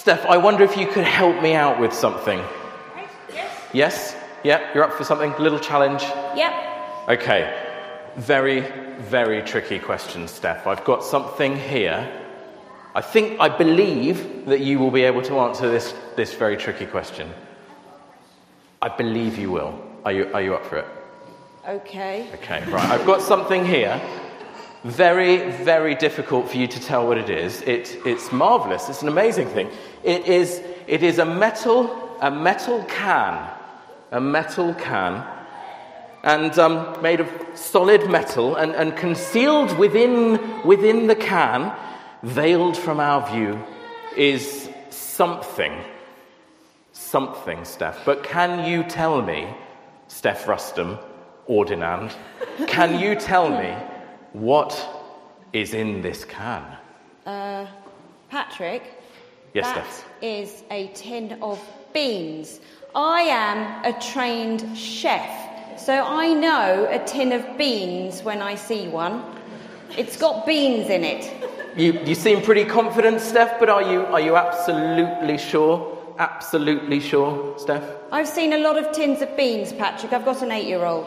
Steph, I wonder if you could help me out with something. Right, yes. Yes? Yeah, you're up for something? A little challenge? Yep. Okay. Very, very tricky question, Steph. I've got something here. I believe that you will be able to answer this very tricky question. I believe you will. Are you up for it? Okay. Okay, right. I've got something here. Very, very difficult for you to tell what it is. It's marvellous. It's an amazing thing. It is a metal can. A metal can. And made of solid metal and concealed within the can, veiled from our view, is something. Something, Steph. But can you tell me, Steph Rustum, Ordinand, can you tell me what is in this can? Patrick? Yes, that Steph. Is a tin of beans. I am a trained chef, so I know a tin of beans when I see one. It's got beans in it. You seem pretty confident, Steph, but are you absolutely sure? Absolutely sure, Steph? I've seen a lot of tins of beans, Patrick. I've got an 8-year-old.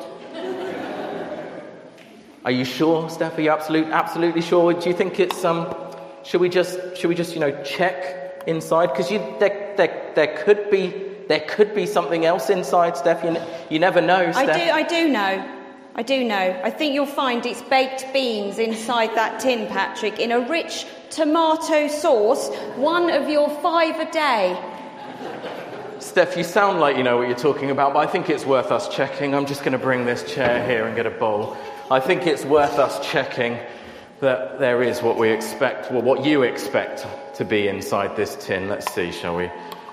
Are you sure, Steph? Are you absolutely sure? Do you think it's should we just check inside? Because there could be something else inside, Steph. You never know, Steph. I do know. I think you'll find it's baked beans inside that tin, Patrick, in a rich tomato sauce, one of your 5 a day. Steph, you sound like you know what you're talking about, but I think it's worth us checking. I'm just going to bring this chair here and get a bowl. I think it's worth us checking that there is what we expect, well, what you expect to be inside this tin. Let's see, shall we?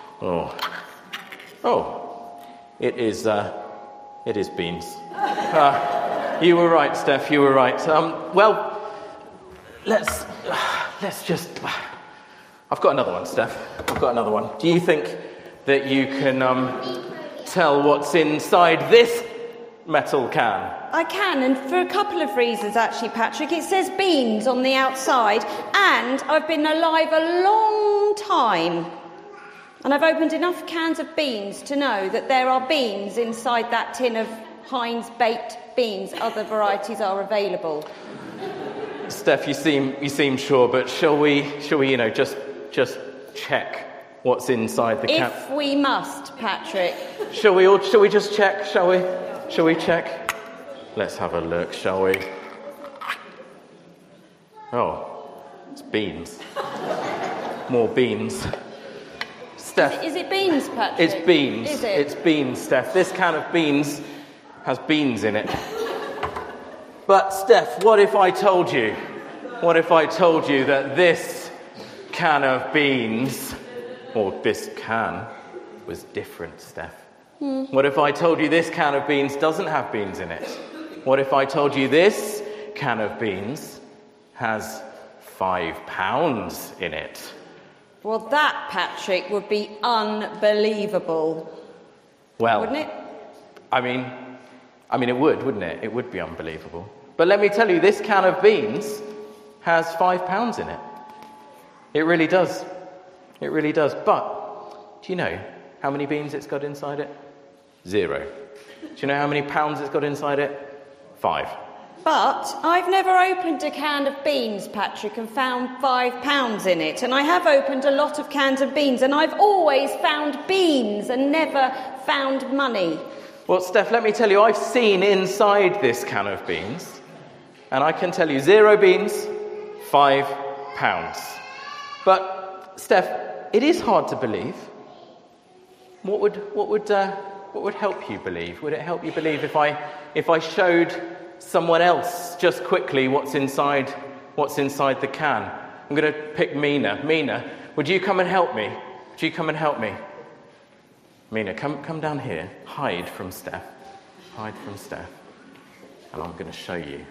Oh, it is beans. You were right, Steph. You were right. Well, let's just. I've got another one, Steph. I've got another one. Do you think that you can tell what's inside this metal can? I can, and for a couple of reasons, actually, Patrick. It says beans on the outside, and I've been alive a long time. And I've opened enough cans of beans to know that there are beans inside that tin of Heinz baked beans. Other varieties are available. Steph, you seem sure, but shall we just check what's inside the can? If we must, Patrick. Shall we just check, shall we? Shall we check? Let's have a look, shall we? Oh, it's beans. More beans. Steph. Is it beans, Patrick? It's beans. Is it? It's beans, Steph. This can of beans has beans in it. But, Steph, what if I told you that this can of beans, or this can, was different, Steph? What if I told you this can of beans doesn't have beans in it? What if I told you this can of beans has £5 in it? Well, that, Patrick, would be unbelievable. Well, wouldn't it? I mean, it would, wouldn't it? It would be unbelievable. But let me tell you, this can of beans has £5 in it. It really does. It really does. But do you know how many beans it's got inside it? 0. Do you know how many pounds it's got inside it? 5. But I've never opened a can of beans, Patrick, and found £5 in it. And I have opened a lot of cans of beans, and I've always found beans and never found money. Well, Steph, let me tell you, I've seen inside this can of beans, and I can tell you 0 beans, £5. But, Steph, it is hard to believe. What would help you believe? Would it help you believe if I showed someone else just quickly what's inside the can? I'm going to pick Mina. Mina, would you come and help me? Would you come and help me? Mina, come down here. Hide from Steph. Hide from Steph. And I'm going to show you.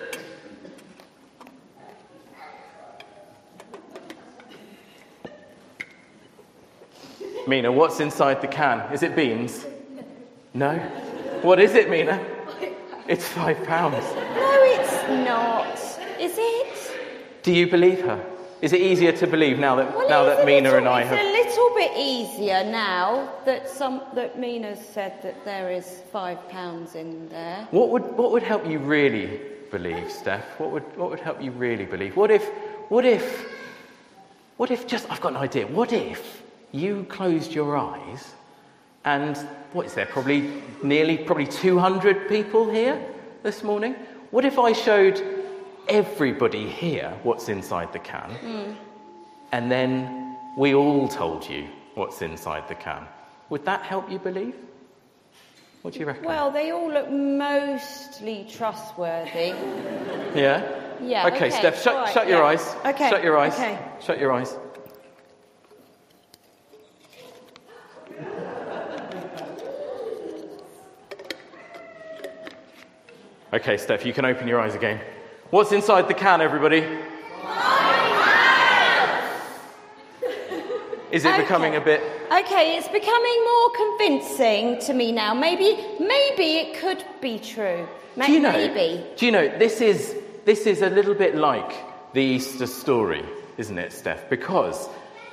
Mina, what's inside the can? Is it beans? No? What is it, Mina? It's £5. No, it's not. Is it? Do you believe her? Is it easier to believe now that Well, Mina and I it's have... a little bit easier now that Mina's said that there is £5 in there. What would help you really believe, Steph? What would help you really believe? What if just, I've got an idea. What if you closed your eyes and, what is there, probably 200 people here this morning? What if I showed everybody here what's inside the can, and then we all told you what's inside the can? Would that help you believe? What do you reckon? Well, they all look mostly trustworthy. Yeah? Yeah. Okay, Steph, shut your eyes. Okay. Shut your eyes. Okay. Shut your eyes. Okay, Steph, you can open your eyes again. What's inside the can, everybody? Is it becoming a bit... Okay, it's becoming more convincing to me now. Maybe it could be true. Do you know, this is a little bit like the Easter story, isn't it, Steph? Because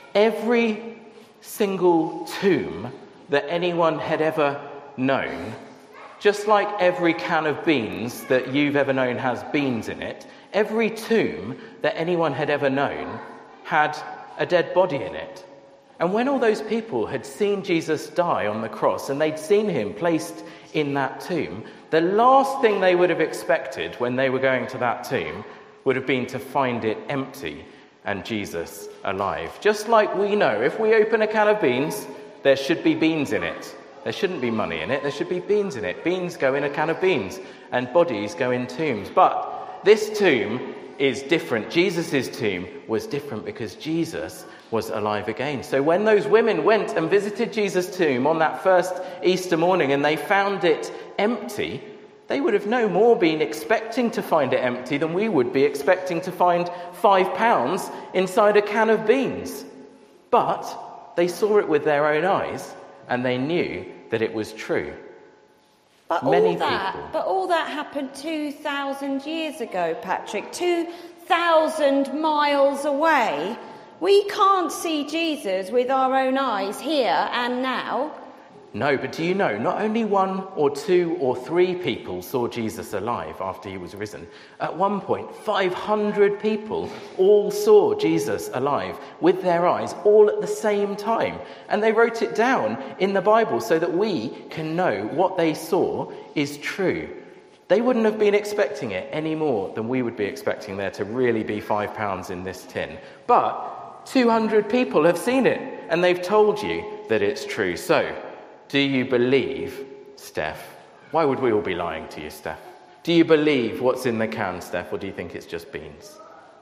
every single tomb that anyone had ever known, just like every can of beans that you've ever known has beans in it, every tomb that anyone had ever known had a dead body in it. And when all those people had seen Jesus die on the cross and they'd seen him placed in that tomb, the last thing they would have expected when they were going to that tomb would have been to find it empty and Jesus alive. Just like we know, if we open a can of beans, there should be beans in it. There shouldn't be money in it, there should be beans in it. Beans go in a can of beans and bodies go in tombs. But this tomb is different. Jesus' tomb was different because Jesus was alive again. So when those women went and visited Jesus' tomb on that first Easter morning and they found it empty, they would have no more been expecting to find it empty than we would be expecting to find £5 inside a can of beans. But they saw it with their own eyes and they knew that it was true. But all that happened 2,000 years ago, Patrick. 2,000 miles away. We can't see Jesus with our own eyes here and now. No, but do you know, not only 1 or 2 or 3 people saw Jesus alive after he was risen. At one point, 500 people all saw Jesus alive with their eyes, all at the same time. And they wrote it down in the Bible so that we can know what they saw is true. They wouldn't have been expecting it any more than we would be expecting there to really be £5 in this tin. But 200 people have seen it, and they've told you that it's true. So, do you believe, Steph? Why would we all be lying to you, Steph? Do you believe what's in the can, Steph, or do you think it's just beans?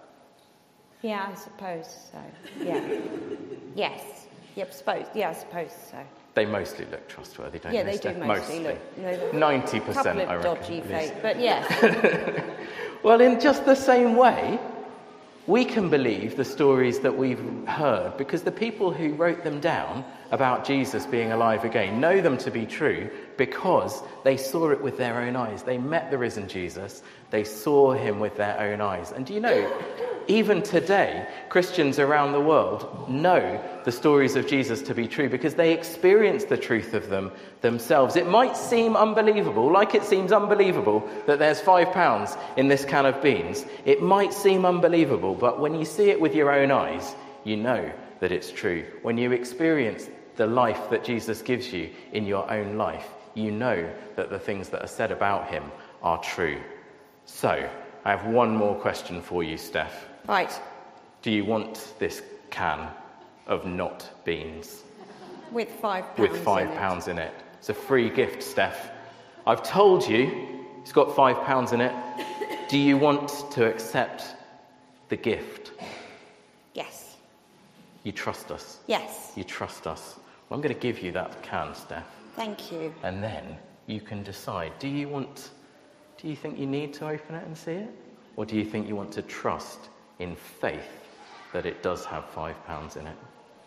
Yeah, I suppose so. Yeah. Yes. Yep, I suppose so. They mostly look trustworthy, don't they? they, Yeah, Steph? they do mostly look. 90%, couple of I reckon. dodgy fake, but yes. Well, in just the same way, we can believe the stories that we've heard because the people who wrote them down about Jesus being alive again know them to be true because they saw it with their own eyes. They met the risen Jesus. They saw him with their own eyes. And do you know, even today, Christians around the world know the stories of Jesus to be true because they experience the truth of them themselves. It might seem unbelievable, like it seems unbelievable that there's £5 in this can of beans. It might seem unbelievable, but when you see it with your own eyes, you know that it's true. When you experience the life that Jesus gives you in your own life, you know that the things that are said about him are true. So, I have one more question for you, Steph. Right. Do you want this can of not beans? With £5 With £5 in it. It's a free gift, Steph. I've told you it's got £5 in it. Do you want to accept the gift? Yes. You trust us? Yes. You trust us. Well, I'm going to give you that can, Steph. Thank you. And then you can decide. Do you think you need to open it and see it? Or do you think you want to trust in faith that it does have £5 in it?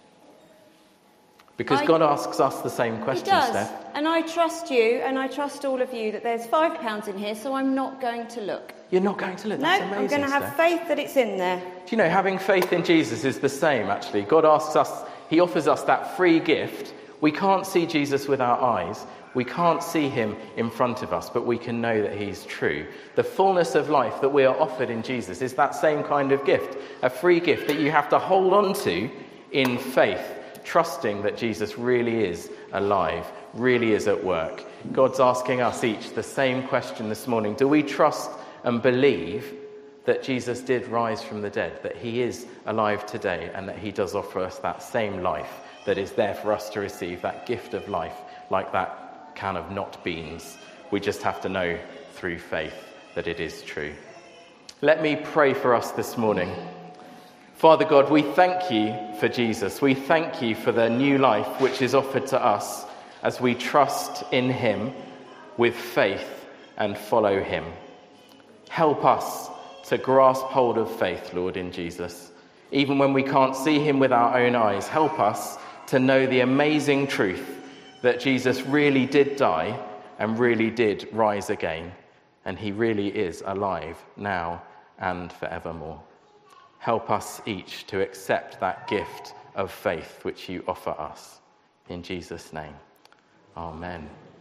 Because God asks us the same question, He does. Steph. And I trust you, and I trust all of you that there's £5 in here, so I'm not going to look. You're not going to look. No, That's amazing, I'm going to have Steph. faith that it's in there. Do you know, having faith in Jesus is the same, actually. God asks us, he offers us that free gift. We can't see Jesus with our eyes. We can't see him in front of us, but we can know that he's true. The fullness of life that we are offered in Jesus is that same kind of gift, a free gift that you have to hold on to in faith, trusting that Jesus really is alive, really is at work. God's asking us each the same question this morning. Do we trust and believe that Jesus did rise from the dead, that he is alive today, and that he does offer us that same life that is there for us to receive, that gift of life, like that can of not beans? We just have to know through faith that it is true. Let me pray for us this morning. Father God, we thank you for Jesus. We thank you for the new life which is offered to us as we trust in him with faith and follow him. Help us to grasp hold of faith, Lord, in Jesus. Even when we can't see him with our own eyes, help us to know the amazing truth that Jesus really did die and really did rise again, and he really is alive now and forevermore. Help us each to accept that gift of faith which you offer us. In Jesus' name, amen.